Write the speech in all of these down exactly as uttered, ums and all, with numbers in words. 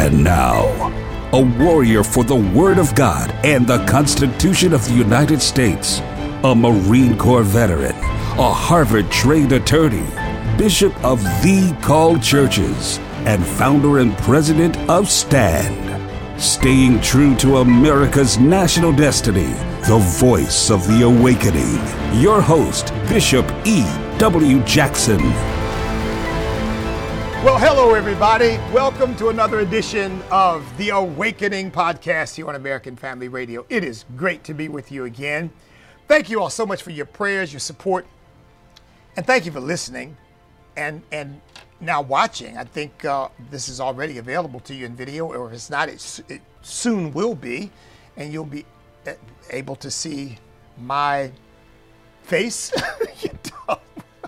And now, a warrior for the Word of God and the Constitution of the United States, a Marine Corps veteran, a Harvard-trained attorney, Bishop of The Called Churches, and founder and president of STAND. Staying true to America's national destiny, the voice of the awakening. Your host, Bishop E W Jackson. Well, hello, everybody. Welcome to another edition of the Awakening Podcast here on American Family Radio. It is great to be with you again. Thank you all so much for your prayers, your support, and thank you for listening and and now watching. I think uh, this is already available to you in video, or if it's not, it, it soon will be, and you'll be able to see my face. You know?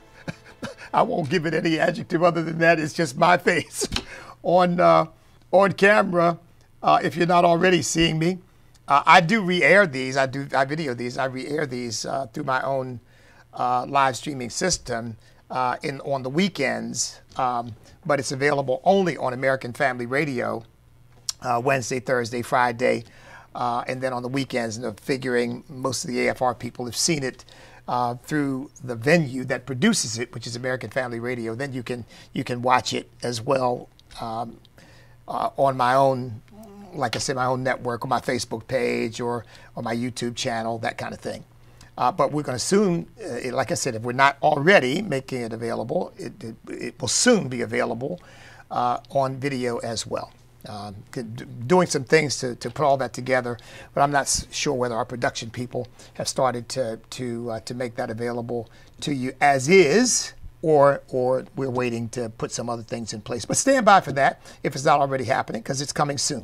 I won't give it any adjective other than that. It's just my face on uh, on camera. Uh, if you're not already seeing me, uh, I do re-air these. I do I video these. I re-air these uh, through my own uh, live streaming system uh, in on the weekends. Um, but it's available only on American Family Radio uh, Wednesday, Thursday, Friday, uh, and then on the weekends. And figuring most of the A F R people have seen it Uh, through the venue that produces it, which is American Family Radio. Then you can you can watch it as well um, uh, on my own, like I said, my own network, on my Facebook page or on my YouTube channel, that kind of thing. Uh, but we're going to soon, uh, like I said, if we're not already making it available, it, it, it will soon be available uh, on video as well. Uh, doing some things to, to put all that together, but I'm not sure whether our production people have started to to uh, to make that available to you as is, or or we're waiting to put some other things in place. But stand by for that if it's not already happening, because it's coming soon.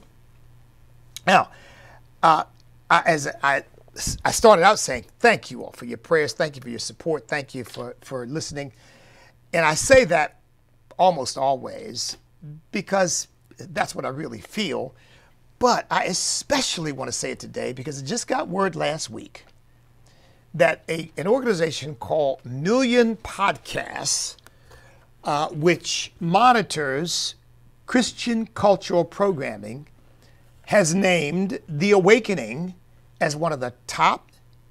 Now, uh, I, as I I started out saying, thank you all for your prayers, thank you for your support, thank you for for listening, and I say that almost always because that's what I really feel. But I especially want to say it today because I just got word last week that a, an organization called Million Podcasts, uh, which monitors Christian cultural programming, has named The Awakening as one of the top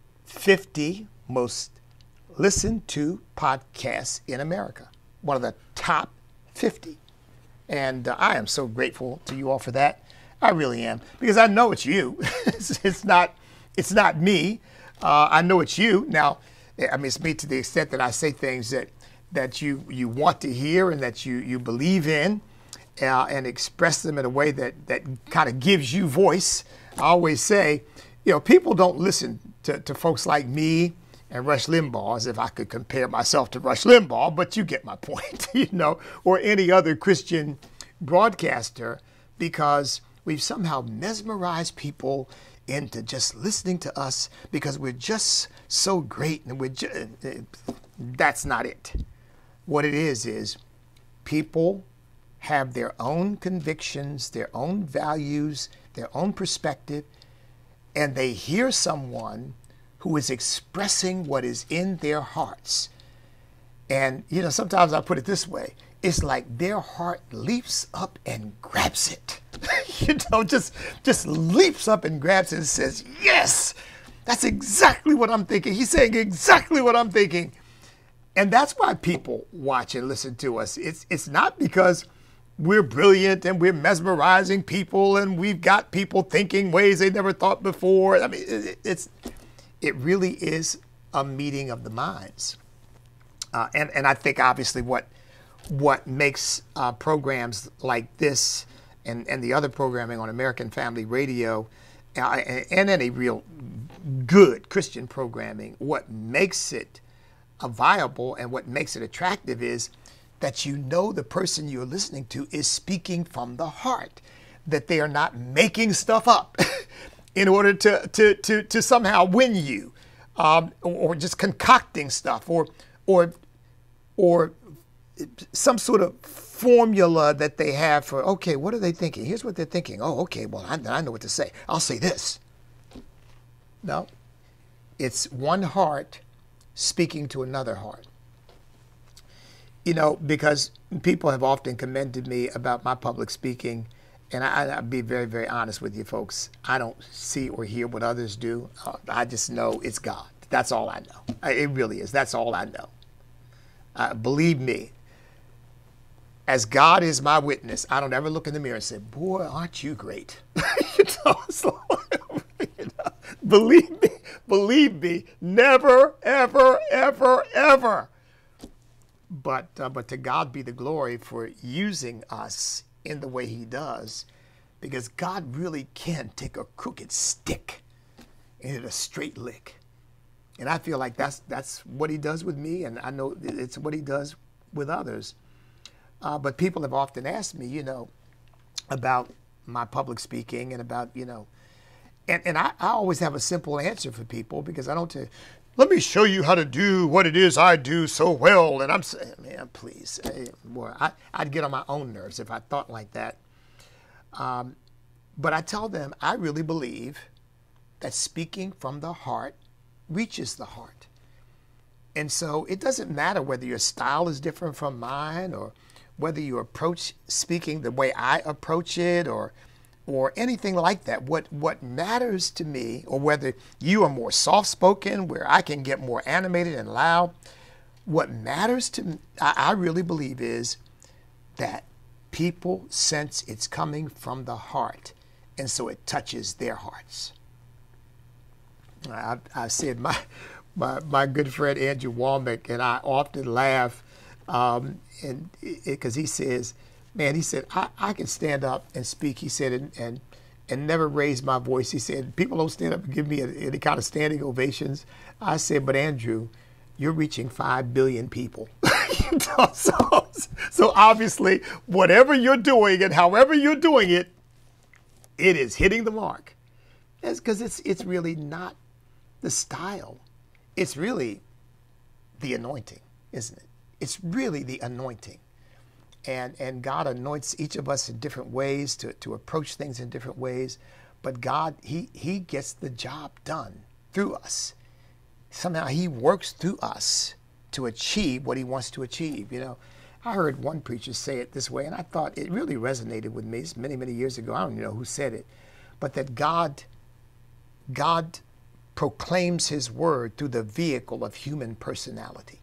fifty most listened to podcasts in America. One of the top fifty. And uh, I am so grateful to you all for that. I really am, because I know it's you. it's, it's not, it's not me. Uh, I know it's you. Now, I mean, it's me to the extent that I say things that that you you want to hear and that you you believe in, uh, and express them in a way that that kind of gives you voice. I always say, you know, people don't listen to, to folks like me and Rush Limbaugh, as if I could compare myself to Rush Limbaugh, but you get my point, you know, or any other Christian broadcaster, because we've somehow mesmerized people into just listening to us because we're just so great, and we're just, that's not it. What it is is people have their own convictions, their own values, their own perspective, and they hear someone who is expressing what is in their hearts. And, you know, sometimes I put it this way. It's like their heart leaps up and grabs it. you know, just, just leaps up and grabs it and says, yes, that's exactly what I'm thinking. He's saying exactly what I'm thinking. And that's why people watch and listen to us. It's, it's not because we're brilliant and we're mesmerizing people and we've got people thinking ways they never thought before. I mean, it, it's... It really is a meeting of the minds. Uh, and, and I think obviously what what makes uh, programs like this and, and the other programming on American Family Radio uh, and, and any real good Christian programming, what makes it uh, viable and what makes it attractive is that you know the person you're listening to is speaking from the heart, that they are not making stuff up in order to to to to somehow win you, um, or, or just concocting stuff, or or or some sort of formula that they have for, okay, what are they thinking? Here's what they're thinking. Oh, okay, well, I, I know what to say. I'll say this. No, it's one heart speaking to another heart. You know, because people have often commended me about my public speaking and I, I'll be very, very honest with you folks, I don't see or hear what others do. Uh, I just know it's God. That's all I know. I, it really is. That's all I know. Uh, believe me, as God is my witness, I don't ever look in the mirror and say, boy, aren't you great? you know, so, you know, believe me, believe me, never, ever, ever, ever. But, uh, but to God be the glory for using us in the way he does, because God really can take a crooked stick and hit a straight lick. And I feel like that's, that's what he does with me, and I know it's what he does with others. Uh, but people have often asked me, you know, about my public speaking and about, you know, and, and I, I always have a simple answer for people, because I don't say, let me show you how to do what it is I do so well. And I'm saying, man, please, boy, I, I'd get on my own nerves if I thought like that. Um, but I tell them, I really believe that speaking from the heart reaches the heart. And so it doesn't matter whether your style is different from mine, or whether you approach speaking the way I approach it, or or anything like that. What what matters to me, or whether you are more soft-spoken, where I can get more animated and loud, what matters to me, I, I really believe, is that people sense it's coming from the heart, and so it touches their hearts. I, I said my, my my good friend Andrew Womack and I often laugh, um, and because he says, man, he said, I, I can stand up and speak, he said, and, and and never raise my voice. He said, people don't stand up and give me a, any kind of standing ovations. I said, but Andrew, you're reaching five billion people. you know, so, so obviously, whatever you're doing and however you're doing it, it is hitting the mark. That's because it's it's really not the style. It's really the anointing, isn't it? It's really the anointing. And and God anoints each of us in different ways to, to approach things in different ways. But God, he, he gets the job done through us. Somehow he works through us to achieve what he wants to achieve. You know, I heard one preacher say it this way, and I thought it really resonated with me. It's many, many years ago. I don't even know who said it. But that God, God proclaims his word through the vehicle of human personality.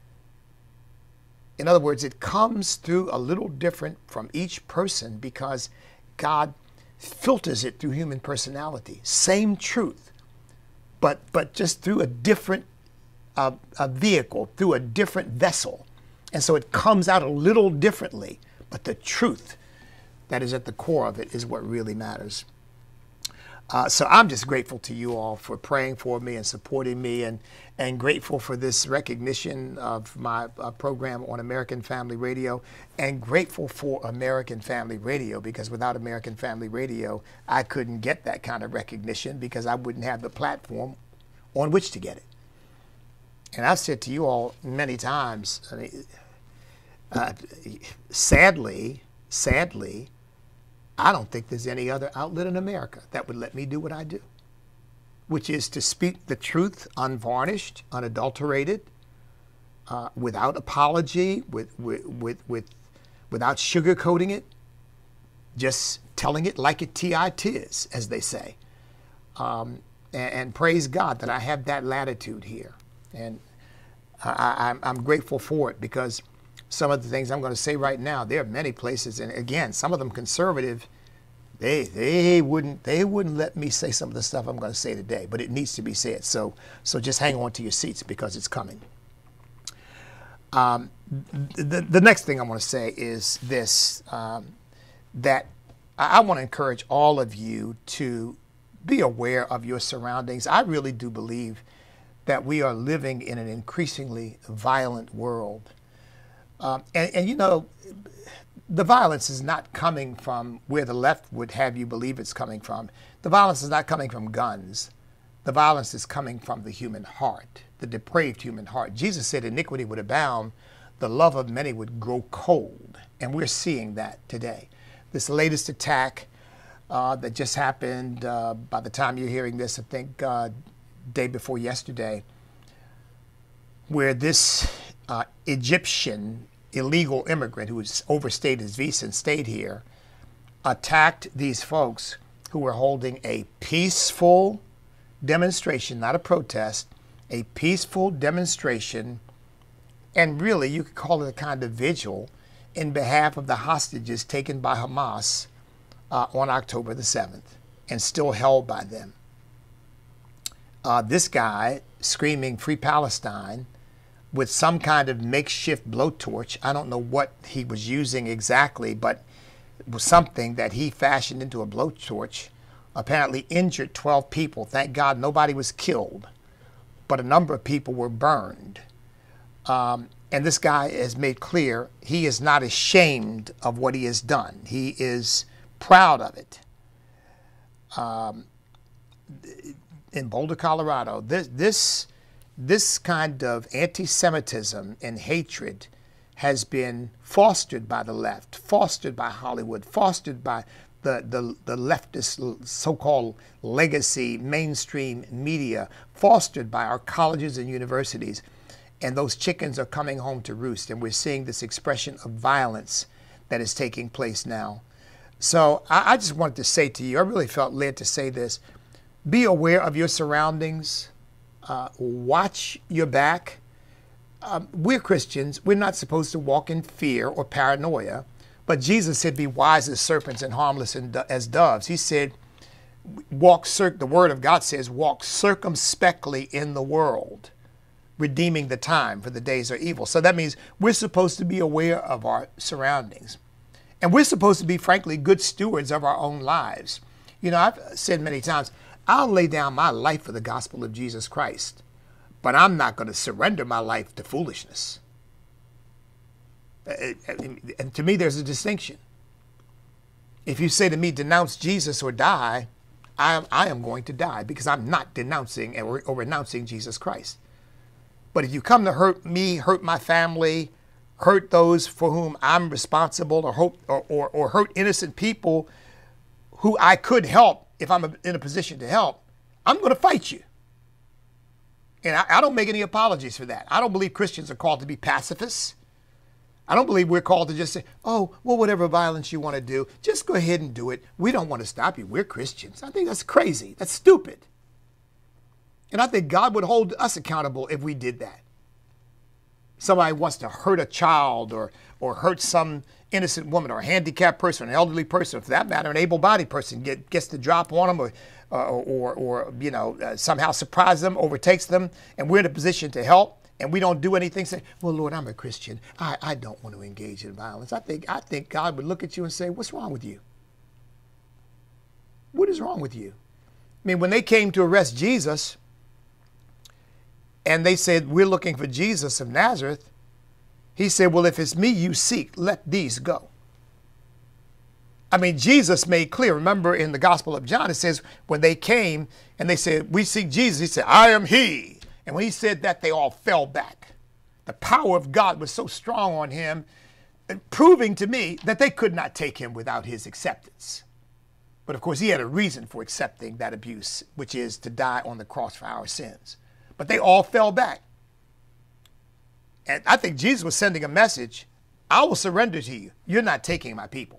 In other words, it comes through a little different from each person because God filters it through human personality. Same truth, but but just through a different uh, a vehicle, through a different vessel. And so it comes out a little differently, but the truth that is at the core of it is what really matters. Uh, so I'm just grateful to you all for praying for me and supporting me, and, and grateful for this recognition of my uh, program on American Family Radio, and grateful for American Family Radio, because without American Family Radio, I couldn't get that kind of recognition because I wouldn't have the platform on which to get it. And I've said to you all many times, I mean, uh, sadly, sadly, I don't think there's any other outlet in America that would let me do what I do, which is to speak the truth unvarnished, unadulterated, uh, without apology, with, with, with, with, without sugarcoating it, just telling it like it tis, as they say. Um, and, and praise God that I have that latitude here. And I, I'm, I'm grateful for it, because some of the things I'm going to say right now, there are many places, and again, some of them conservative, they they wouldn't they wouldn't let me say some of the stuff I'm going to say today, but it needs to be said. So so just hang on to your seats, because it's coming. Um, the the next thing I want to say is this: um, that I, I want to encourage all of you to be aware of your surroundings. I really do believe that we are living in an increasingly violent world. Um, and, and, you know, the violence is not coming from where the left would have you believe it's coming from. The violence is not coming from guns. The violence is coming from the human heart, the depraved human heart. Jesus said iniquity would abound, the love of many would grow cold. And we're seeing that today. This latest attack uh, that just happened, uh, by the time you're hearing this, I think uh, day before yesterday, where this uh, Egyptian illegal immigrant who has overstayed his visa and stayed here attacked these folks who were holding a peaceful demonstration, not a protest, a peaceful demonstration, and really you could call it a kind of vigil in behalf of the hostages taken by Hamas uh, on October the seventh and still held by them. Uh, this guy screaming Free Palestine with some kind of makeshift blowtorch. I don't know what he was using exactly, but it was something that he fashioned into a blowtorch. Apparently injured twelve people. Thank God nobody was killed, but a number of people were burned. Um, and this guy has made clear he is not ashamed of what he has done. He is proud of it. Um, in Boulder, Colorado, this this this kind of anti-Semitism and hatred has been fostered by the left, fostered by Hollywood, fostered by the, the, the leftist so-called legacy mainstream media, fostered by our colleges and universities. And those chickens are coming home to roost. And we're seeing this expression of violence that is taking place now. So I, I just wanted to say to you, I really felt led to say this. Be aware of your surroundings. Uh, watch your back. Um, we're Christians. We're not supposed to walk in fear or paranoia. But Jesus said, be wise as serpents and harmless as doves. He said, walk, cir- the word of God says, walk circumspectly in the world, redeeming the time, for the days are evil. So that means we're supposed to be aware of our surroundings. And we're supposed to be, frankly, good stewards of our own lives. You know, I've said many times, I'll lay down my life for the gospel of Jesus Christ, but I'm not going to surrender my life to foolishness. And to me, there's a distinction. If you say to me, denounce Jesus or die, I, I am going to die because I'm not denouncing or, or renouncing Jesus Christ. But if you come to hurt me, hurt my family, hurt those for whom I'm responsible, or, hope, or, or, or hurt innocent people who I could help if I'm in a position to help, I'm going to fight you. And I, I don't make any apologies for that. I don't believe Christians are called to be pacifists. I don't believe we're called to just say, oh, well, whatever violence you want to do, just go ahead and do it. We don't want to stop you. We're Christians. I think that's crazy. That's stupid. And I think God would hold us accountable if we did that. Somebody wants to hurt a child or or hurt some innocent woman or a handicapped person, an elderly person, or for that matter, an able-bodied person get, gets the drop on them or, uh, or, or, you know, uh, somehow surprise them, overtakes them, and we're in a position to help. And we don't do anything, say, well, Lord, I'm a Christian. I, I don't want to engage in violence. I think, I think God would look at you and say, what's wrong with you? What is wrong with you? I mean, when they came to arrest Jesus and they said, we're looking for Jesus of Nazareth, he said, well, if it's me you seek, let these go. I mean, Jesus made clear. Remember in the Gospel of John, it says when they came and they said, we seek Jesus, he said, I am he. And when he said that, they all fell back. The power of God was so strong on him, proving to me that they could not take him without his acceptance. But of course, he had a reason for accepting that abuse, which is to die on the cross for our sins. But they all fell back. And I think Jesus was sending a message, I will surrender to you. You're not taking my people.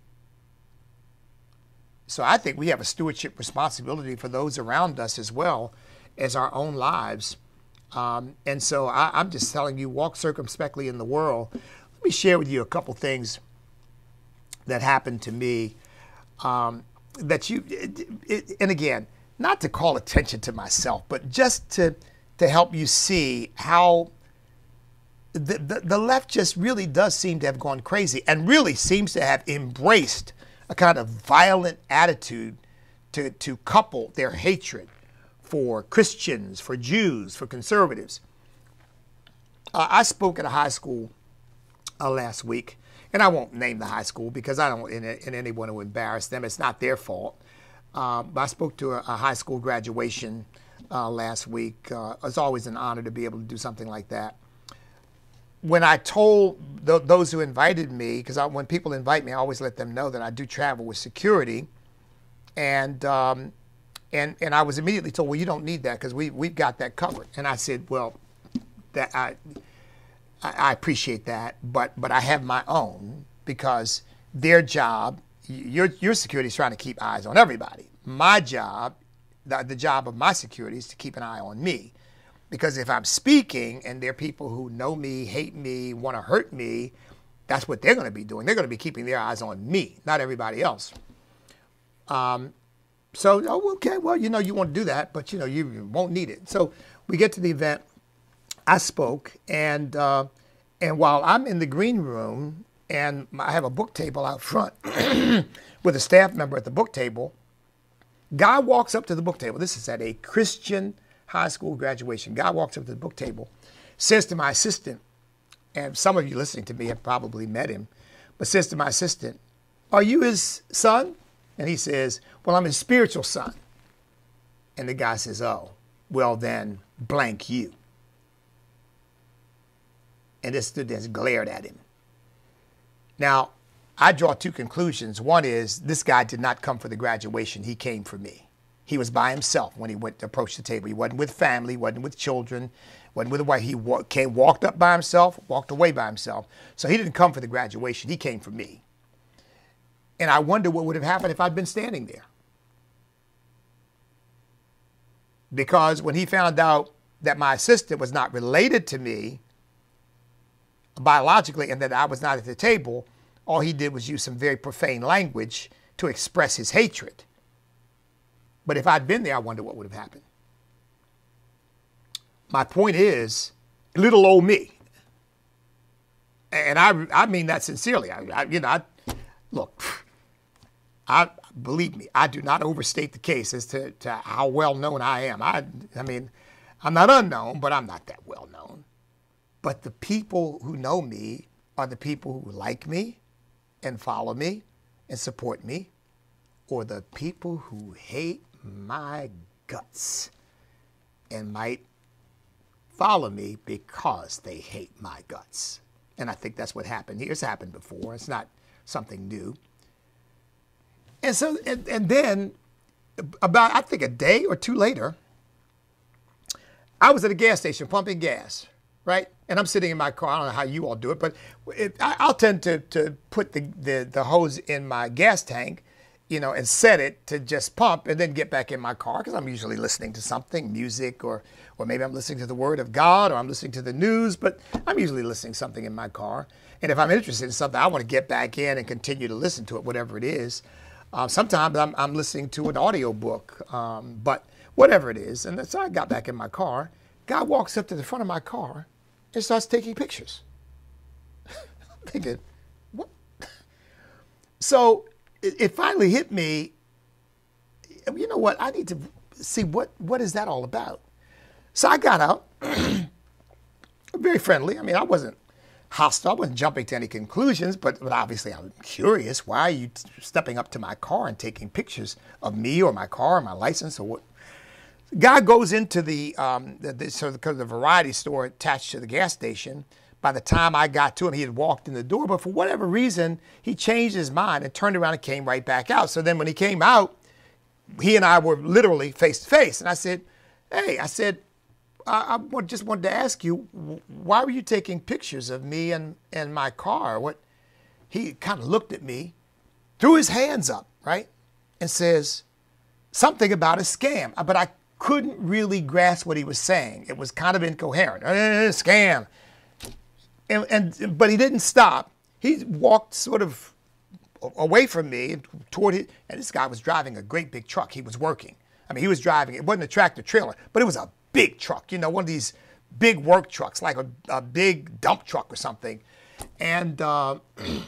So I think we have a stewardship responsibility for those around us as well as our own lives. Um, and so I, I'm just telling you, walk circumspectly in the world. Let me share with you a couple things that happened to me um, that you, it, it, and again, not to call attention to myself, but just to, to help you see how the, the, the left just really does seem to have gone crazy and really seems to have embraced a kind of violent attitude to, to couple their hatred for Christians, for Jews, for conservatives. Uh, I spoke at a high school uh, last week, and I won't name the high school because I don't in, in any want to embarrass them. It's not their fault. Uh, but I spoke to a, a high school graduation uh, last week. Uh, it's always an honor to be able to do something like that. When I told th- those who invited me, because when people invite me, I always let them know that I do travel with security, and um, And and I was immediately told, well, you don't need that because we we've got that covered. And I said, well, that I I appreciate that, but but I have my own because their job your, your security is trying to keep eyes on everybody. My job, the, the job of my security is to keep an eye on me. Because if I'm speaking and there are people who know me, hate me, want to hurt me, that's what they're going to be doing. They're going to be keeping their eyes on me, not everybody else. Um, so, oh, okay, well, you know, you want to do that, but, you know, you won't need it. So we get to the event. I spoke, and uh, and while I'm in the green room, and I have a book table out front with a staff member at the book table, guy walks up to the book table. This is at a Christian high school graduation. Guy walks up to the book table, says to my assistant, and some of you listening to me have probably met him, but says to my assistant, "Are you his son?" And he says, "Well, I'm his spiritual son." And the guy says, "Oh, well then, blank you." And this student glared at him. Now, I draw two conclusions. One is this guy did not come for the graduation. He came for me. He was by himself when he went to approach the table. He wasn't with family, wasn't with children, wasn't with a wife. He wa- came, walked up by himself, walked away by himself. So he didn't come for the graduation. He came for me. And I wonder what would have happened if I'd been standing there. Because when he found out that my assistant was not related to me biologically and that I was not at the table, all he did was use some very profane language to express his hatred. But if I'd been there, I wonder what would have happened. My point is, little old me, and I I mean that sincerely. I, I you know, I, look, I believe me, I do not overstate the case as to, to how well known I am. I I mean, I'm not unknown, but I'm not that well known. But the people who know me are the people who like me and follow me and support me, or the people who hate my guts and might follow me because they hate my guts. And I think that's what happened here. It's happened before. It's not something new. And so, and, and then about, I think a day or two later, I was at a gas station pumping gas, right? And I'm sitting in my car. I don't know how you all do it, but it, I, I'll tend to, to put the, the, the hose in my gas tank, you know, and set it to just pump and then get back in my car because I'm usually listening to something, music, or or maybe I'm listening to the Word of God, or I'm listening to the news, but I'm usually listening to something in my car. And if I'm interested in something, I want to get back in and continue to listen to it, whatever it is. Uh, sometimes I'm, I'm listening to an audio book, um, but whatever it is. And so I got back in my car. Guy walks up to the front of my car and starts taking pictures. I'm thinking, what? So it, it finally hit me, you know what, I need to see what, what is that all about? So I got out, very friendly. I mean, I wasn't hostile. I wasn't jumping to any conclusions, but, but obviously I'm curious. Why are you t- stepping up to my car and taking pictures of me or my car or my license or what? The guy goes into the, um, the, the, so the, the variety store attached to the gas station. By the time I got to him, he had walked in the door, but for whatever reason, he changed his mind and turned around and came right back out. So then when he came out, he and I were literally face to face. And I said, hey, I said, I, I just wanted to ask you, why were you taking pictures of me and, and my car? What? He kind of looked at me, threw his hands up, right, and says something about a scam. But I couldn't really grasp what he was saying. It was kind of incoherent. Eh, scam. And, and but he didn't stop. He walked sort of away from me toward it. And this guy was driving a great big truck. He was working. I mean, he was driving. It wasn't a tractor trailer, but it was a big truck, you know, one of these big work trucks, like a, a big dump truck or something. And uh,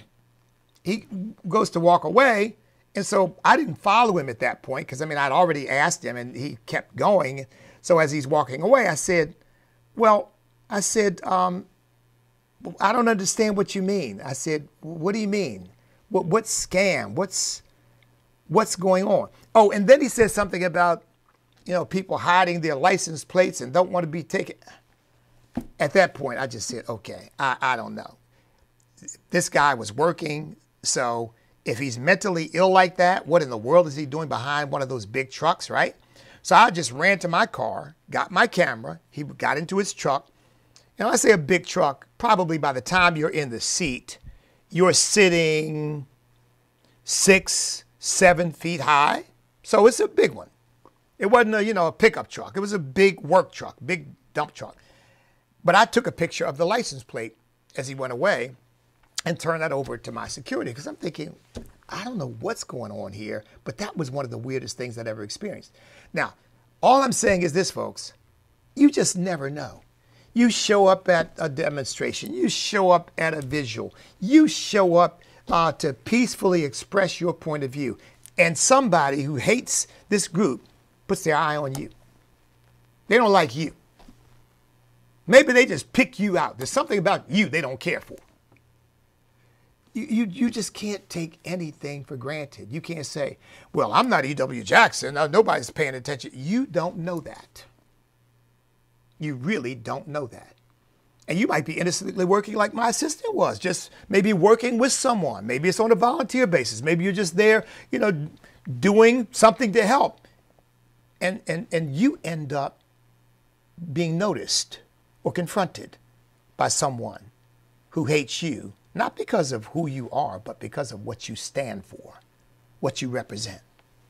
he goes to walk away. And so I didn't follow him at that point because, I mean, I'd already asked him and he kept going. So as he's walking away, I said, well, I said, um, I don't understand what you mean. I said, what do you mean? What, what scam? What's, what's going on? Oh, and then he said something about, you know, people hiding their license plates and don't want to be taken. At that point, I just said, okay, I, I don't know. This guy was working, so if he's mentally ill like that, what in the world is he doing behind one of those big trucks, right? So I just ran to my car, got my camera, he got into his truck. And when I say a big truck, probably by the time you're in the seat, you're sitting six, seven feet high. So it's a big one. It wasn't a, you know, a pickup truck. It was a big work truck, big dump truck. But I took a picture of the license plate as he went away and turned that over to my security because I'm thinking, I don't know what's going on here, but that was one of the weirdest things I'd ever experienced. Now, all I'm saying is this, folks, you just never know. You show up at a demonstration, you show up at a visual, you show up uh, to peacefully express your point of view, and somebody who hates this group puts their eye on you. They don't like you. Maybe they just pick you out. There's something about you they don't care for. You, you, you just can't take anything for granted. You can't say, well, I'm not E W Jackson. No, nobody's paying attention. You don't know that. You really don't know that. And you might be innocently working like my assistant was, just maybe working with someone. Maybe it's on a volunteer basis. Maybe you're just there, you know, doing something to help. And, and, and you end up being noticed or confronted by someone who hates you, not because of who you are, but because of what you stand for, what you represent.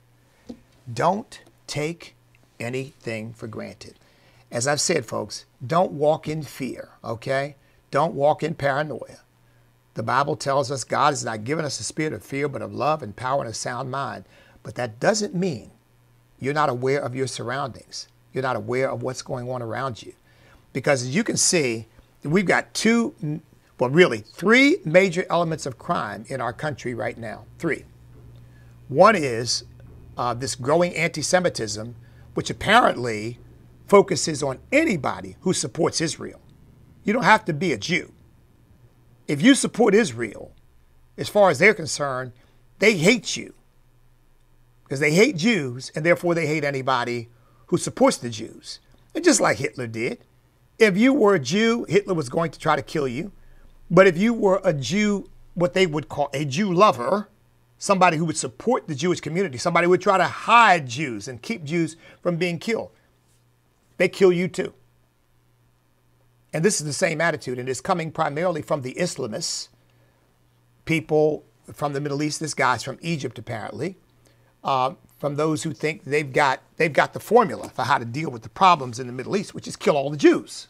Don't take anything for granted. As I've said, folks, don't walk in fear, okay? Don't walk in paranoia. The Bible tells us God has not given us a spirit of fear, but of love and power and a sound mind. But that doesn't mean you're not aware of your surroundings. You're not aware of what's going on around you. Because as you can see, we've got two, well, really three major elements of crime in our country right now. Three. One is uh, this growing anti-Semitism, which apparently focuses on anybody who supports Israel. You don't have to be a Jew. If you support Israel, as far as they're concerned, they hate you. Because they hate Jews, and therefore they hate anybody who supports the Jews. And just like Hitler did. If you were a Jew, Hitler was going to try to kill you. But if you were a Jew, what they would call a Jew lover, somebody who would support the Jewish community, somebody who would try to hide Jews and keep Jews from being killed, they kill you too. And this is the same attitude, and it's coming primarily from the Islamists, people from the Middle East. This guy's from Egypt, apparently. Uh, from those who think they've got they've got the formula for how to deal with the problems in the Middle East, which is kill all the Jews.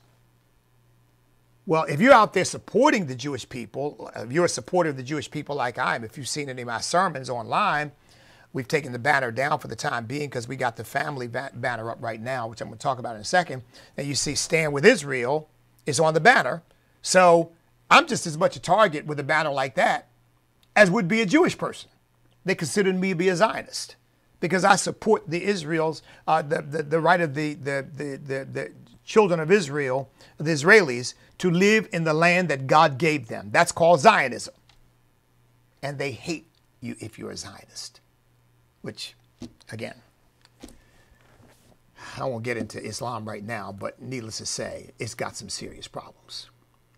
Well, if you're out there supporting the Jewish people, if you're a supporter of the Jewish people like I am, if you've seen any of my sermons online, we've taken the banner down for the time being because we got the family ba- banner up right now, which I'm going to talk about in a second. And you see Stand With Israel is on the banner. So I'm just as much a target with a banner like that as would be a Jewish person. They consider me to be a Zionist because I support the Israel's, uh, the, the, the right of the, the, the, the, the children of Israel, the Israelis, to live in the land that God gave them. That's called Zionism. And they hate you if you're a Zionist, which, again, I won't get into Islam right now, but needless to say, it's got some serious problems.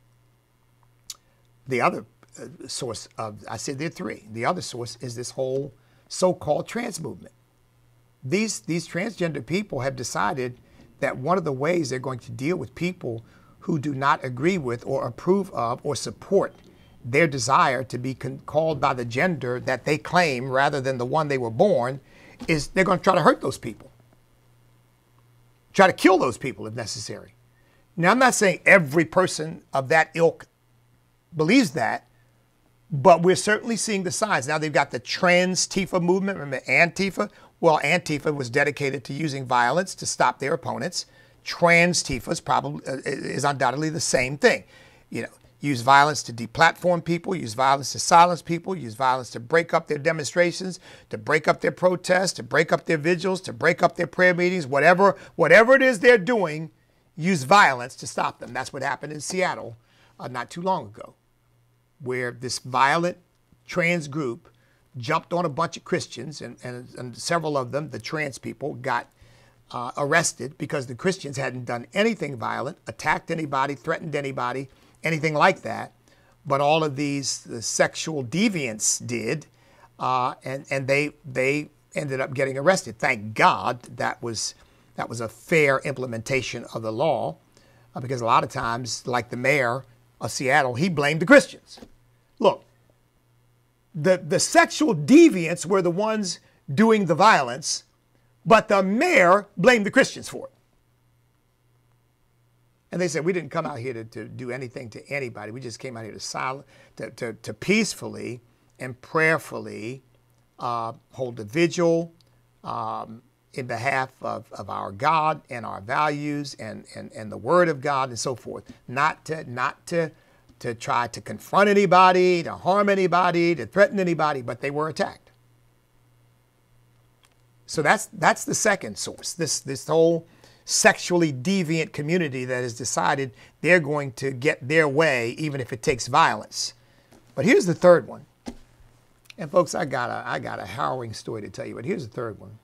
The other uh, source of, I said there are three. The other source is this whole so-called trans movement. These, these transgender people have decided that one of the ways they're going to deal with people who do not agree with or approve of or support their desire to be con- called by the gender that they claim rather than the one they were born is they're going to try to hurt those people. Try to kill those people if necessary. Now, I'm not saying every person of that ilk believes that, but we're certainly seeing the signs. Now they've got the trans-Tifa movement. Remember Antifa? Well, Antifa was dedicated to using violence to stop their opponents. Trans-Tifa is probably uh, is undoubtedly the same thing. You know, use violence to deplatform people, use violence to silence people, use violence to break up their demonstrations, to break up their protests, to break up their vigils, to break up their prayer meetings, whatever, whatever it is they're doing, use violence to stop them. That's what happened in Seattle uh, not too long ago, where this violent trans group jumped on a bunch of Christians, and, and, and several of them, the trans people, got uh, arrested because the Christians hadn't done anything violent, attacked anybody, threatened anybody, anything like that. But all of these the sexual deviants did, uh, and, and they they ended up getting arrested. Thank God that was, that was a fair implementation of the law, uh, because a lot of times, like the mayor of Seattle, he blamed the Christians. Look, the, the sexual deviants were the ones doing the violence, but the mayor blamed the Christians for it. And they said, we didn't come out here to, to do anything to anybody. We just came out here to, silent, to, to, to peacefully and prayerfully uh, hold a vigil um, in behalf of, of our God and our values and, and, and the Word of God and so forth. Not to, not to, to try to confront anybody, to harm anybody, to threaten anybody, but they were attacked. So that's, that's the second source, this, this whole sexually deviant community that has decided they're going to get their way even if it takes violence. But here's the third one. And folks, I got a, I got a harrowing story to tell you, but here's the third one.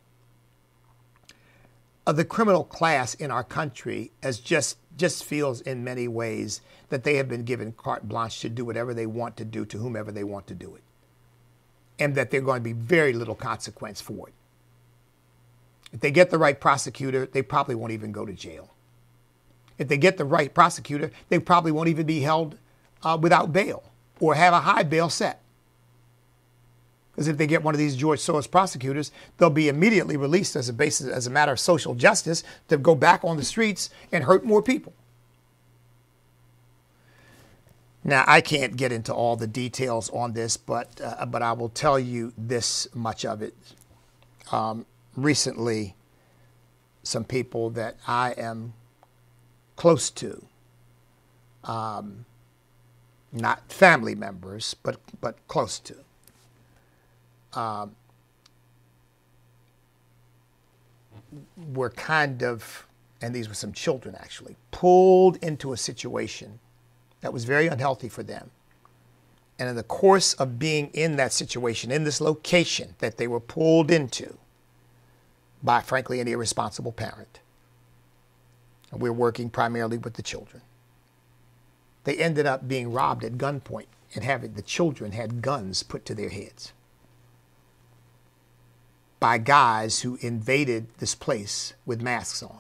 Uh, the criminal class in our country as just, just feels in many ways that they have been given carte blanche to do whatever they want to do to whomever they want to do it. And that there's going to be very little consequence for it. If they get the right prosecutor, they probably won't even go to jail. If they get the right prosecutor, they probably won't even be held uh, without bail or have a high bail set. Because if they get one of these George Soros prosecutors, they'll be immediately released as a basis, as a matter of social justice to go back on the streets and hurt more people. Now, I can't get into all the details on this, but uh, but I will tell you this much of it. Um, recently, some people that I am close to, um, not family members, but but close to, um, were kind of, and these were some children actually, pulled into a situation that was very unhealthy for them. And in the course of being in that situation, in this location that they were pulled into by, frankly, an irresponsible parent, and we're working primarily with the children, they ended up being robbed at gunpoint and having the children had guns put to their heads by guys who invaded this place with masks on.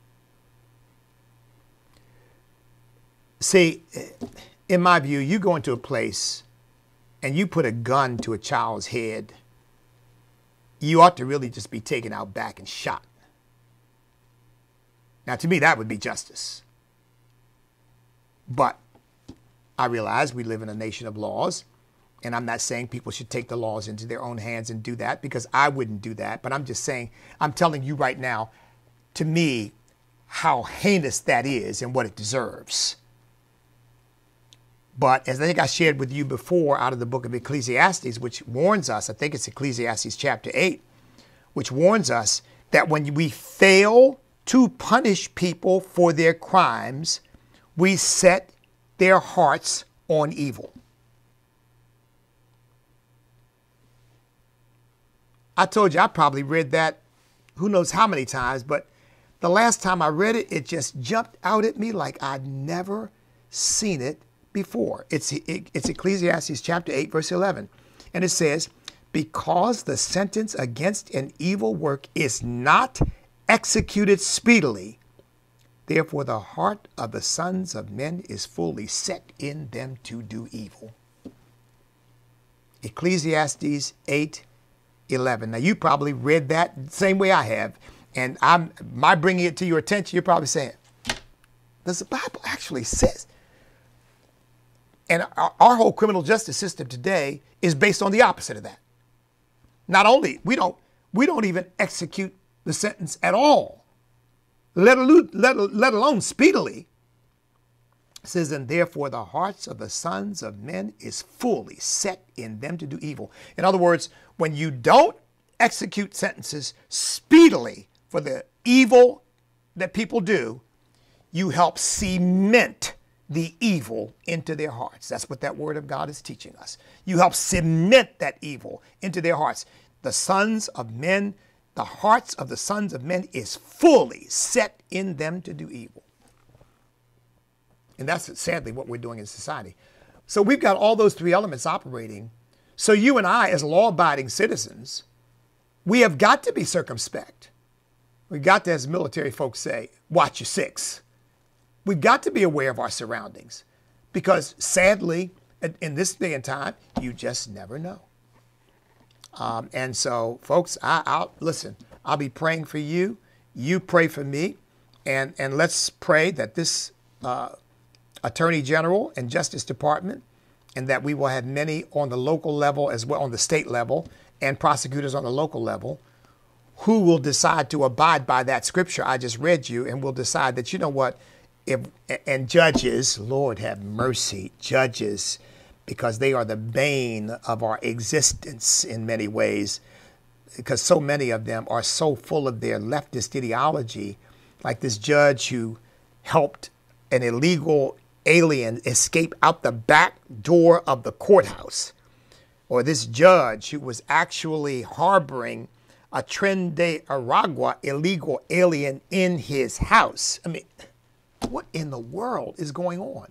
See, in my view, you go into a place and you put a gun to a child's head, you ought to really just be taken out back and shot. Now, to me, that would be justice. But I realize we live in a nation of laws, and I'm not saying people should take the laws into their own hands and do that, because I wouldn't do that. But I'm just saying, I'm telling you right now, to me, how heinous that is and what it deserves. But as I think I shared with you before out of the book of Ecclesiastes, which warns us, I think it's Ecclesiastes chapter eight, which warns us that when we fail to punish people for their crimes, we set their hearts on evil. I told you I probably read that who knows how many times, but the last time I read it, it just jumped out at me like I'd never seen it before. It's, it, it's Ecclesiastes chapter eight, verse eleven. And it says, because the sentence against an evil work is not executed speedily, therefore the heart of the sons of men is fully set in them to do evil. Ecclesiastes eight, eleven. Now you probably read that the same way I have. And I'm my bringing it to your attention, you're probably saying, does the Bible actually says? And our, our whole criminal justice system today is based on the opposite of that. Not only, we don't, we don't even execute the sentence at all, let alone, let, let alone speedily. It says, and therefore the hearts of the sons of men is fully set in them to do evil. In other words, when you don't execute sentences speedily for the evil that people do, you help cement the evil into their hearts. That's what that word of God is teaching us. You help cement that evil into their hearts. The sons of men, the hearts of the sons of men is fully set in them to do evil. And that's sadly what we're doing in society. So we've got all those three elements operating. So you and I, as law-abiding citizens, we have got to be circumspect. We've got to, as military folks say, watch your six. We've got to be aware of our surroundings because sadly, in this day and time, you just never know. Um, and so, folks, I, I'll listen. I'll be praying for you. You pray for me, and and let's pray that this uh, Attorney General and Justice Department, and that we will have many on the local level as well, on the state level, and prosecutors on the local level, who will decide to abide by that scripture I just read you, and will decide that, you know what, if and judges, Lord have mercy, judges, because they are the bane of our existence in many ways, because so many of them are so full of their leftist ideology, like this judge who helped an illegal alien escape out the back door of the courthouse, or this judge who was actually harboring a Tren de Aragua illegal alien in his house. I mean, what in the world is going on?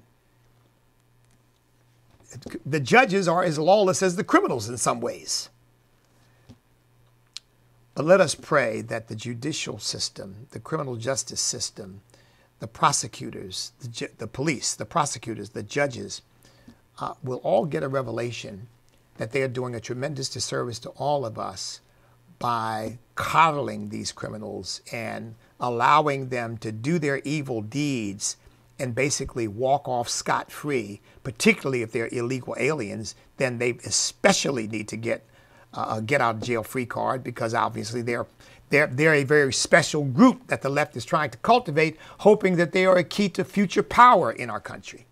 The judges are as lawless as the criminals in some ways. But let us pray that the judicial system, the criminal justice system, the prosecutors, the, ju- the police, the prosecutors, the judges, uh, will all get a revelation that they are doing a tremendous disservice to all of us by coddling these criminals and allowing them to do their evil deeds and basically walk off scot-free, particularly if they're illegal aliens. Then they especially need to get uh, a get out of jail free card, because obviously they're they're they're a very special group that the left is trying to cultivate, hoping that they are a key to future power in our country.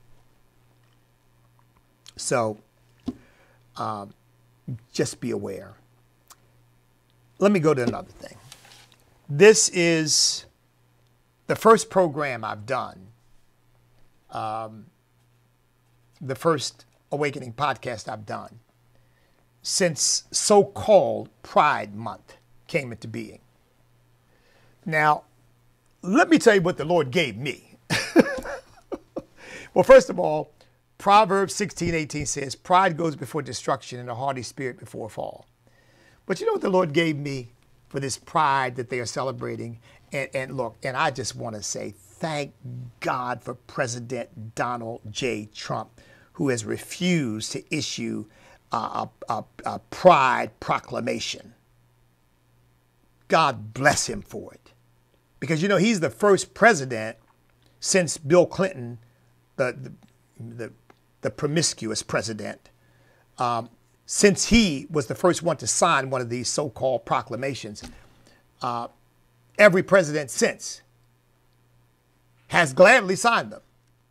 So uh, just be aware. Let me go to another thing. This is the first program I've done, um, the first Awakening podcast I've done since so-called Pride Month came into being. Now, let me tell you what the Lord gave me. Well, first of all, Proverbs sixteen eighteen says, pride goes before destruction and a haughty spirit before a fall. But you know what the Lord gave me for this pride that they are celebrating? And, and look, and I just want to say thank God for President Donald J. Trump, who has refused to issue a, a, a, a pride proclamation. God bless him for it. Because, you know, he's the first president since Bill Clinton, the, the, the, the promiscuous president, um, since he was the first one to sign one of these so-called proclamations. Uh, every president since has gladly signed them.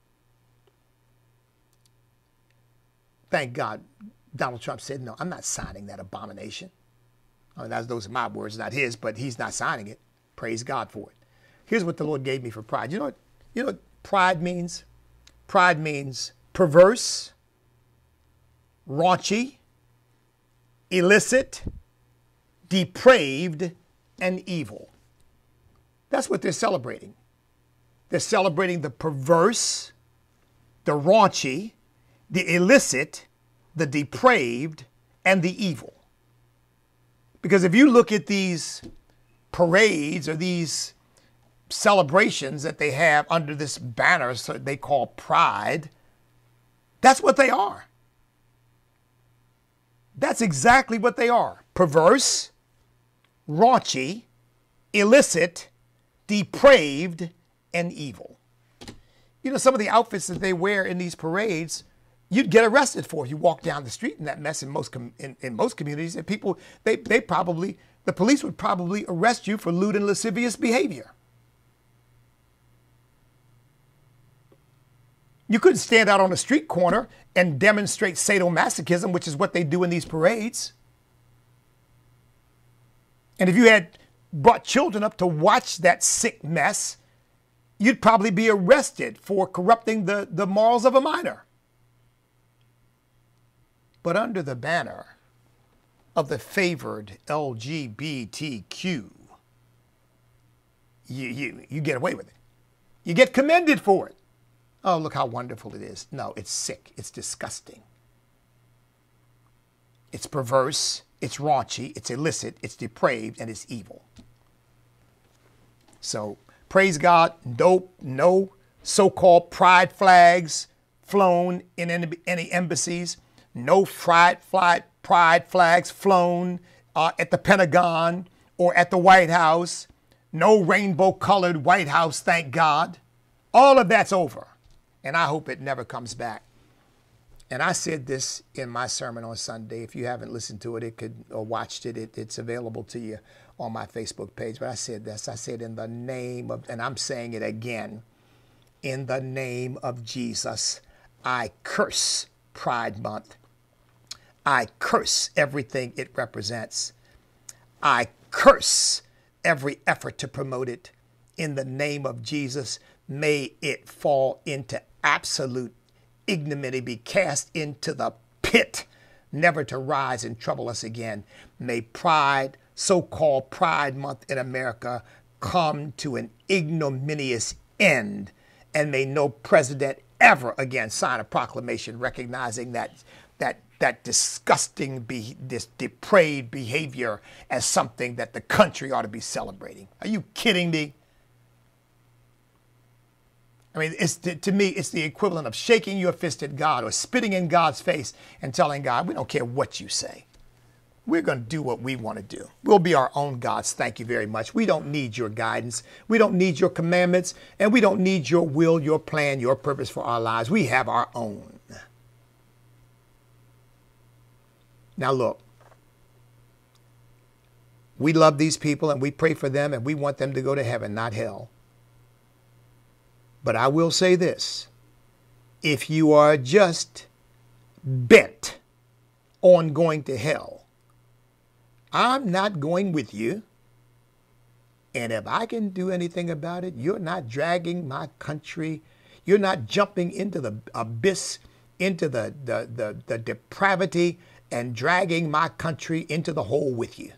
Thank God Donald Trump said, no, I'm not signing that abomination. I mean, that's, those are my words, not his, but he's not signing it. Praise God for it. Here's what the Lord gave me for pride. You know what, you know what pride means? Pride means perverse, raunchy, illicit, depraved, and evil. That's what they're celebrating. They're celebrating the perverse, the raunchy, the illicit, the depraved, and the evil. Because if you look at these parades or these celebrations that they have under this banner so they call Pride, that's what they are. That's exactly what they are. Perverse, raunchy, illicit, depraved, and evil. You know, some of the outfits that they wear in these parades, you'd get arrested for if you walk down the street in that mess in most com- in, in most communities. And people, they, they probably, the police would probably arrest you for lewd and lascivious behavior. You couldn't stand out on a street corner and demonstrate sadomasochism, which is what they do in these parades. And if you had brought children up to watch that sick mess, you'd probably be arrested for corrupting the, the morals of a minor. But under the banner of the favored L G B T Q, you, you, you get away with it. You get commended for it. Oh, look how wonderful it is. No, it's sick. It's disgusting. It's perverse. It's raunchy. It's illicit. It's depraved. And it's evil. So, praise God, no, no so-called pride flags flown in any, any embassies. No pride, pride, pride flags flown uh, at the Pentagon or at the White House. No rainbow-colored White House, thank God. All of that's over, and I hope it never comes back. And I said this in my sermon on Sunday. If you haven't listened to it, it could or watched it, it, it's available to you on my Facebook page. But I said this. I said, in the name of, and I'm saying it again, in the name of Jesus, I curse Pride Month. I curse everything it represents. I curse every effort to promote it. In the name of Jesus, may it fall into absolute ignominy, be cast into the pit, never to rise and trouble us again. May Pride, so-called Pride Month in America, come to an ignominious end, and may no president ever again sign a proclamation recognizing that that that disgusting, be, this depraved behavior as something that the country ought to be celebrating. Are you kidding me? I mean, it's the, to me, it's the equivalent of shaking your fist at God or spitting in God's face and telling God, we don't care what you say. We're going to do what we want to do. We'll be our own gods. Thank you very much. We don't need your guidance. We don't need your commandments. And we don't need your will, your plan, your purpose for our lives. We have our own. Now, look, we love these people and we pray for them and we want them to go to heaven, not hell. But I will say this, if you are just bent on going to hell, I'm not going with you. And if I can do anything about it, you're not dragging my country. You're not jumping into the abyss, into the, the, the, the depravity and dragging my country into the hole with you.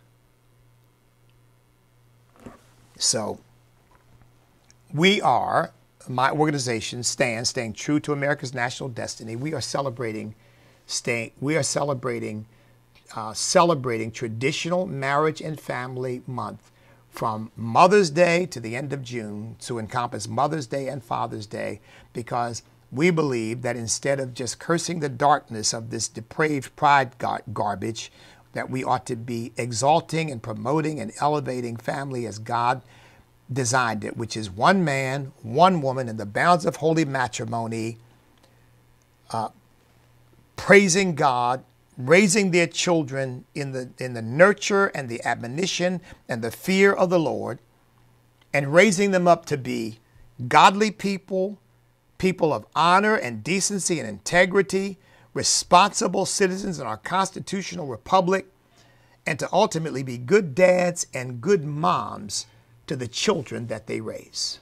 So we are, my organization stands, staying true to America's national destiny. We are celebrating, staying, we are celebrating, uh, celebrating traditional marriage and family month from Mother's Day to the end of June to encompass Mother's Day and Father's Day, because we believe that instead of just cursing the darkness of this depraved pride gar- garbage, that we ought to be exalting and promoting and elevating family as God designed it, which is one man, one woman in the bounds of holy matrimony, uh, praising God, raising their children in the in the nurture and the admonition and the fear of the Lord, and raising them up to be godly people, people of honor and decency and integrity, responsible citizens in our constitutional republic, and to ultimately be good dads and good moms to the children that they raise.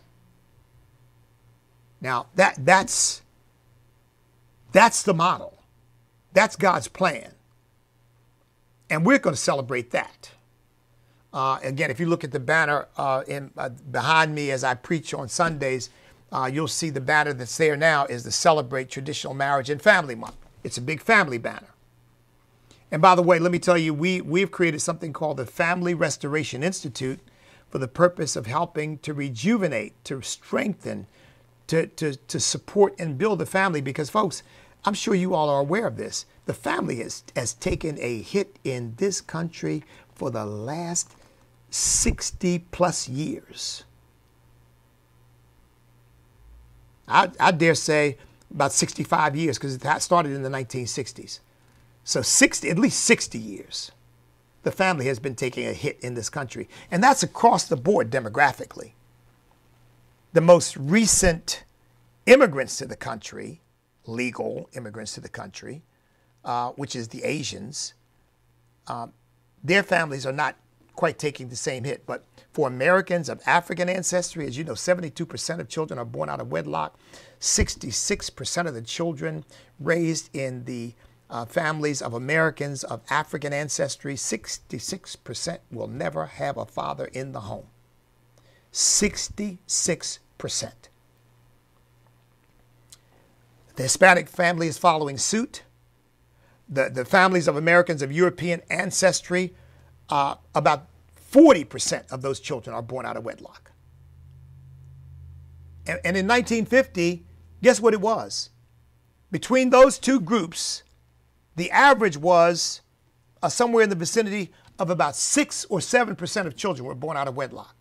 Now, that that's that's the model. That's God's plan. And we're going to celebrate that. Uh, again, if you look at the banner uh, in, uh, behind me as I preach on Sundays, uh, you'll see the banner that's there now is the Celebrate Traditional Marriage and Family Month. It's a big family banner. And by the way, let me tell you, we, we've created something called the Family Restoration Institute for the purpose of helping to rejuvenate, to strengthen, to, to, to support and build a family. Because, folks, I'm sure you all are aware of this. The family has, has taken a hit in this country for the last sixty plus years. I, I dare say about sixty-five years, because it started in the nineteen sixties. So sixty, at least sixty years, the family has been taking a hit in this country. And that's across the board demographically. The most recent immigrants to the country, legal immigrants to the country, uh, which is the Asians, um, their families are not quite taking the same hit. But for Americans of African ancestry, as you know, seventy-two percent of children are born out of wedlock. sixty-six percent of the children raised in the uh, families of Americans of African ancestry, sixty-six percent will never have a father in the home. sixty-six percent. The Hispanic family is following suit. The, the families of Americans of European ancestry, uh, about forty percent of those children are born out of wedlock. And, and in nineteen fifty, guess what it was? Between those two groups, the average was uh, somewhere in the vicinity of about six or seven percent of children were born out of wedlock.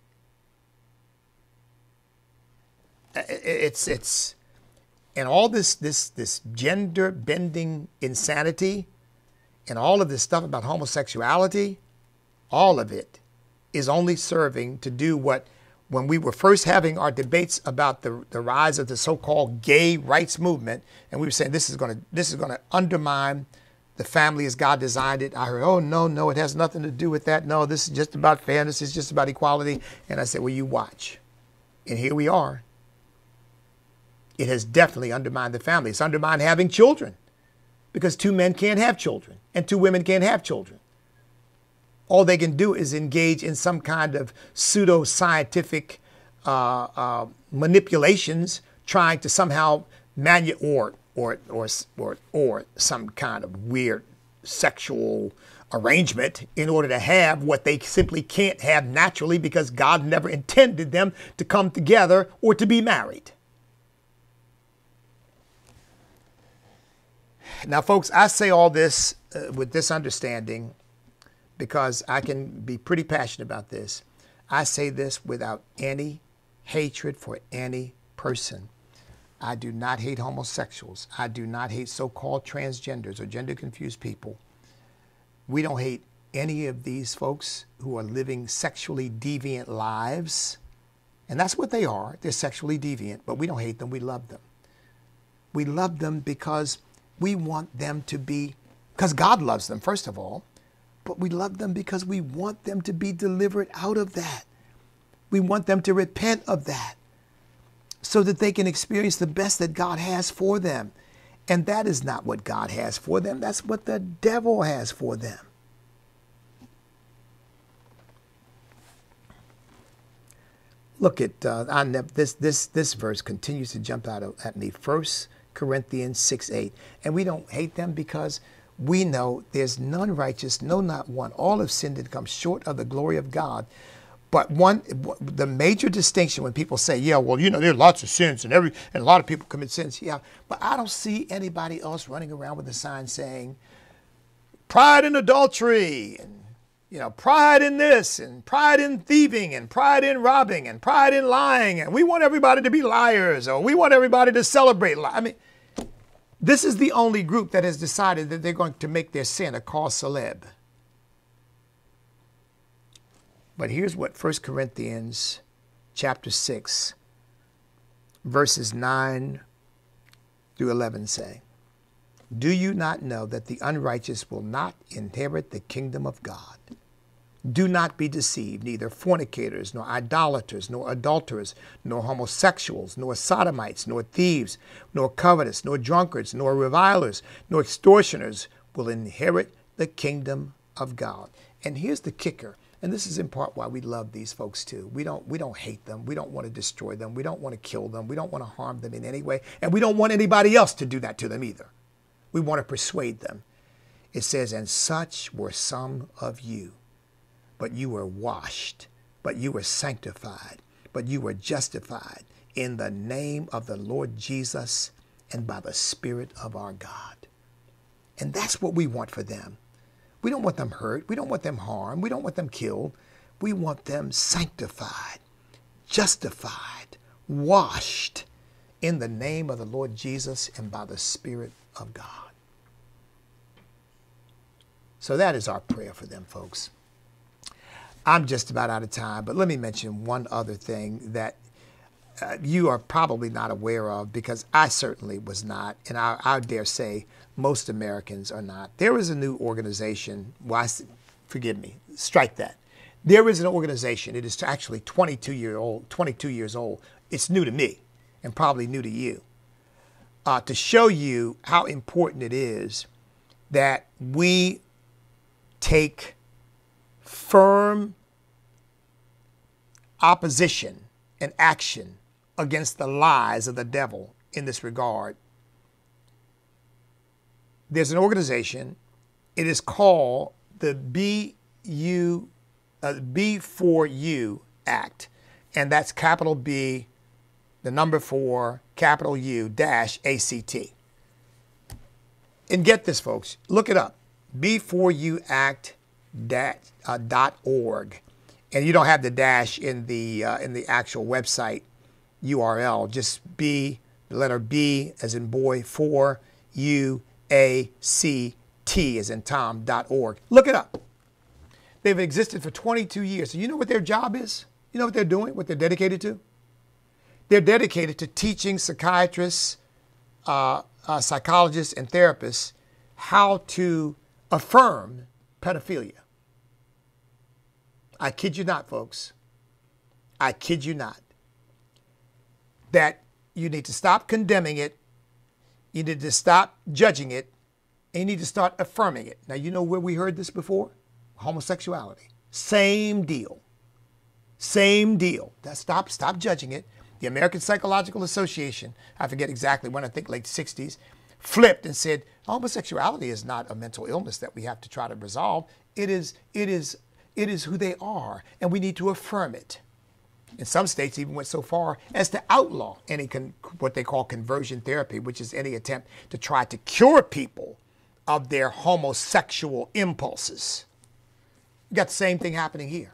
It's, it's, and all this, this, this gender bending insanity and all of this stuff about homosexuality, all of it is only serving to do what, when we were first having our debates about the, the rise of the so-called gay rights movement, and we were saying this is going to, this is going to undermine the family as God designed it. I heard, oh, no, no, it has nothing to do with that. No, this is just about fairness. It's just about equality. And I said, well, you watch. And here we are. It has definitely undermined the family. It's undermined having children because two men can't have children and two women can't have children. All they can do is engage in some kind of pseudo-scientific uh, uh, manipulations, trying to somehow manu- or, or, or, or, or some kind of weird sexual arrangement in order to have what they simply can't have naturally because God never intended them to come together or to be married. Now, folks, I say all this uh, with this understanding because I can be pretty passionate about this. I say this without any hatred for any person. I do not hate homosexuals. I do not hate so-called transgenders or gender-confused people. We don't hate any of these folks who are living sexually deviant lives. And that's what they are. They're sexually deviant, but we don't hate them. We love them. We love them because we want them to be, because God loves them, first of all, but we love them because we want them to be delivered out of that. We want them to repent of that so that they can experience the best that God has for them. And that is not what God has for them. That's what the devil has for them. Look at, uh, I never, this, this, this verse continues to jump out at me. First Corinthians six eight. And we don't hate them because we know there's none righteous, no, not one. All have sinned and come short of the glory of God. But one, the major distinction when people say, yeah, well, you know, there are lots of sins and every, and a lot of people commit sins. Yeah, but I don't see anybody else running around with a sign saying pride in adultery and, you know, pride in this and pride in thieving and pride in robbing and pride in lying. And we want everybody to be liars or we want everybody to celebrate. I mean, this is the only group that has decided that they're going to make their sin a cause celeb. But here's what First Corinthians chapter six, verses nine through eleven say. Do you not know that the unrighteous will not inherit the kingdom of God? Do not be deceived, neither fornicators, nor idolaters, nor adulterers, nor homosexuals, nor sodomites, nor thieves, nor covetous, nor drunkards, nor revilers, nor extortioners will inherit the kingdom of God. And here's the kicker, and this is in part why we love these folks too. We don't, we don't hate them. We don't want to destroy them. We don't want to kill them. We don't want to harm them in any way. And we don't want anybody else to do that to them either. We want to persuade them. It says, and such were some of you. But you were washed, but you were sanctified, but you were justified in the name of the Lord Jesus and by the Spirit of our God. And that's what we want for them. We don't want them hurt. We don't want them harmed. We don't want them killed. We want them sanctified, justified, washed in the name of the Lord Jesus and by the Spirit of God. So that is our prayer for them, folks. I'm just about out of time, but let me mention one other thing that uh, you are probably not aware of, because I certainly was not, and I, I dare say most Americans are not. There is a new organization. Well, I, forgive me, strike that. There is an organization. It is actually twenty-two year old, twenty-two years old. It's new to me and probably new to you. Uh, to show you how important it is that we take firm opposition and action against the lies of the devil in this regard. There's an organization. It is called the B U, uh, B four U Act, and that's capital B, the number four, capital U, dash A C T. And get this, folks. Look it up. B four U Act dat, uh, dot org. And you don't have the dash in the uh, in the actual website U R L. Just B, the letter B as in boy, for U A C T as in Tom, dot org. Look it up. They've existed for twenty-two years. So you know what their job is? You know what they're doing, what they're dedicated to? They're dedicated to teaching psychiatrists, uh, uh, psychologists, and therapists how to affirm pedophilia. I kid you not, folks. I kid you not. That you need to stop condemning it. You need to stop judging it. And you need to start affirming it. Now, you know where we heard this before? Homosexuality. Same deal. Same deal. That stop, stop judging it. The American Psychological Association, I forget exactly when, I think late sixties, flipped and said, homosexuality is not a mental illness that we have to try to resolve. It is, it is, it is who they are, and we need to affirm it. In some states even went so far as to outlaw any con- what they call conversion therapy, which is any attempt to try to cure people of their homosexual impulses. You got the same thing happening here.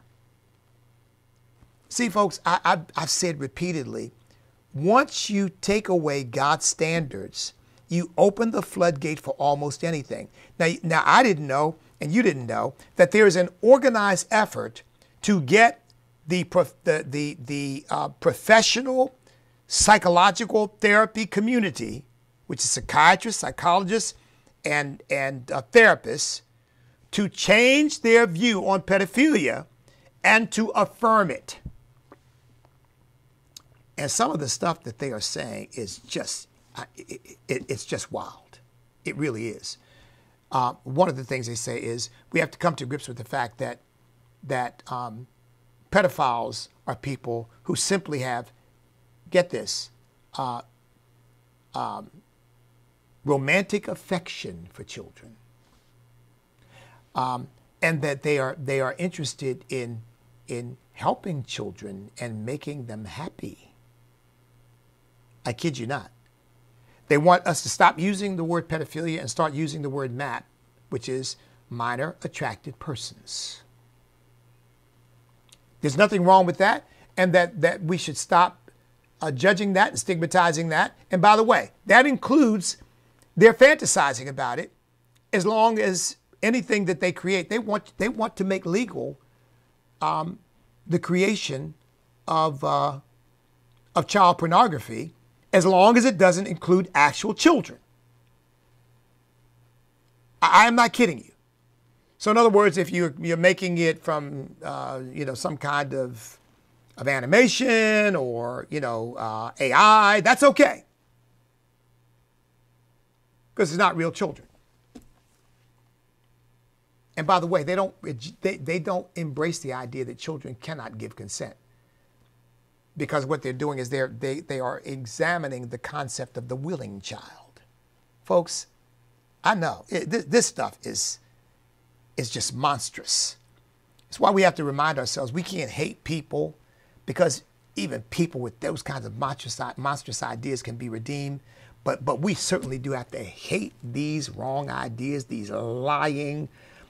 See, folks, I, I've, I've said repeatedly, once you take away God's standards, you open the floodgate for almost anything. Now, now I didn't know, and you didn't know, that there is an organized effort to get the, the, the, the uh, professional psychological therapy community, which is psychiatrists, psychologists, and, and uh, therapists, to change their view on pedophilia and to affirm it. And some of the stuff that they are saying is just, it, it, it's just wild. It really is. Uh, one of the things they say is we have to come to grips with the fact that, that um, pedophiles are people who simply have, get this, uh, um, romantic affection for children. Um, and that they are, they are interested in, in helping children and making them happy. I kid you not. They want us to stop using the word pedophilia and start using the word M A P, which is minor attracted persons. There's nothing wrong with that, and that, that we should stop uh, judging that and stigmatizing that. And by the way, that includes their fantasizing about it, as long as anything that they create, they want, they want to make legal um, the creation of, uh, of child pornography, as long as it doesn't include actual children. I am not kidding you. So in other words, if you're, you're making it from, uh, you know, some kind of, of animation or, you know, uh, A I, that's okay. Because it's not real children. And by the way, they don't, they, they don't embrace the idea that children cannot give consent. Because what they're doing is they're, they, they are examining the concept of the willing child. Folks, I know, it, this, this stuff is, is just monstrous. It's why we have to remind ourselves we can't hate people, because even people with those kinds of monstrous, monstrous ideas can be redeemed. But, but we certainly do have to hate these wrong ideas, these lying,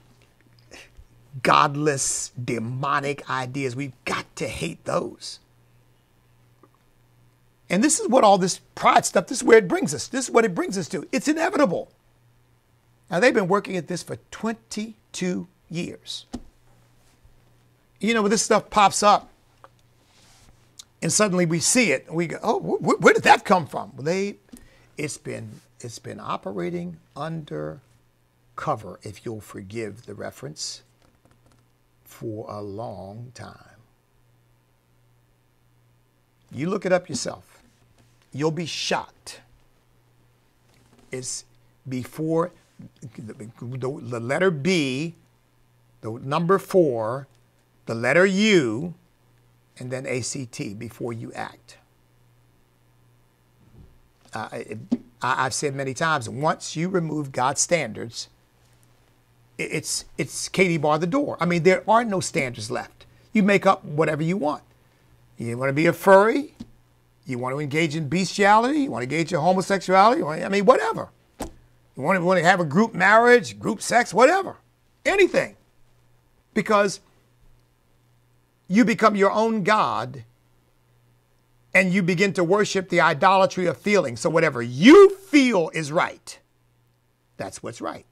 godless, demonic ideas. We've got to hate those. And this is what all this pride stuff, this is where it brings us. This is what it brings us to. It's inevitable. Now, they've been working at this for twenty-two years. You know, when this stuff pops up and suddenly we see it, and we go, oh, wh- where did that come from? Well, they, it's been, it's been operating under cover, if you'll forgive the reference, for a long time. You look it up yourself. You'll be shocked. It's before the, the, the letter B, the number four, the letter U, and then A C T, before you act. Uh, it, I, I've said many times, once you remove God's standards, it, it's, it's Katie bar the door. I mean, there are no standards left. You make up whatever you want. You want to be a furry? You want to engage in bestiality? You want to engage in homosexuality? You want, I mean, whatever. You want to, want to have a group marriage, group sex, whatever. Anything. because you become your own God and you begin to worship the idolatry of feeling. So whatever you feel is right, that's what's right.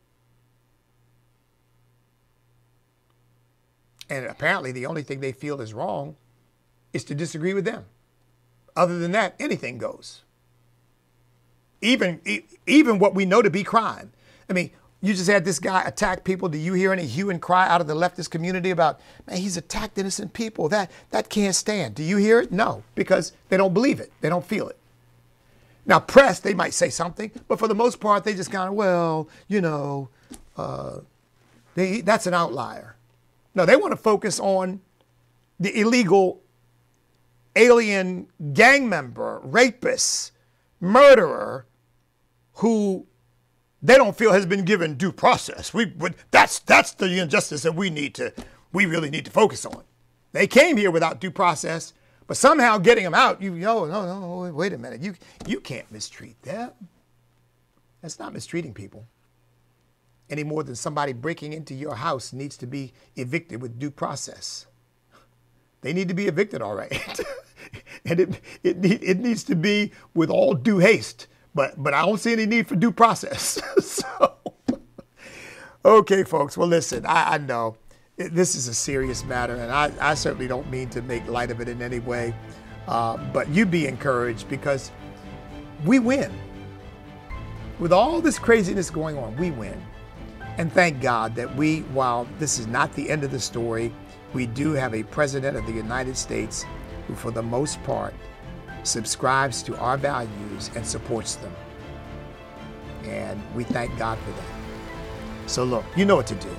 And apparently the only thing they feel is wrong is to disagree with them. Other than that, anything goes. Even, even what we know to be crime. I mean, you just had this guy attack people. Do you hear any hue and cry out of the leftist community about, man, he's attacked innocent people? That, that can't stand. Do you hear it? No, because they don't believe it. They don't feel it. Now, press, they might say something, but for the most part, they just kind of, well, you know, uh, they, that's an outlier. No, they want to focus on the illegal alien gang member, rapist, murderer who they don't feel has been given due process. We would, that's that's the injustice that we need to we really need to focus on. They came here without due process, but somehow getting them out, you no no no wait a minute, you you can't mistreat them. That's not mistreating people any more than somebody breaking into your house needs to be evicted with due process. They need to be evicted, all right. And it, it it needs to be with all due haste. But but I don't see any need for due process. So, okay, folks. Well, listen, I, I know it, this is a serious matter, and I, I certainly don't mean to make light of it in any way. Uh, but you be encouraged because we win. With all this craziness going on, we win. And thank God that we, while this is not the end of the story, we do have a president of the United States who, for the most part, subscribes to our values and supports them. And we thank God for that. So look, you know what to do.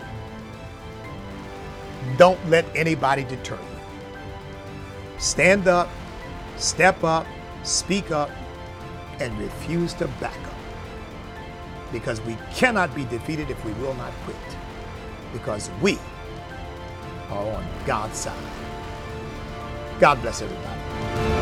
Don't let anybody deter you. Stand up, step up, speak up, and refuse to back up. Because we cannot be defeated if we will not quit. Because we are on God's side. God bless everybody.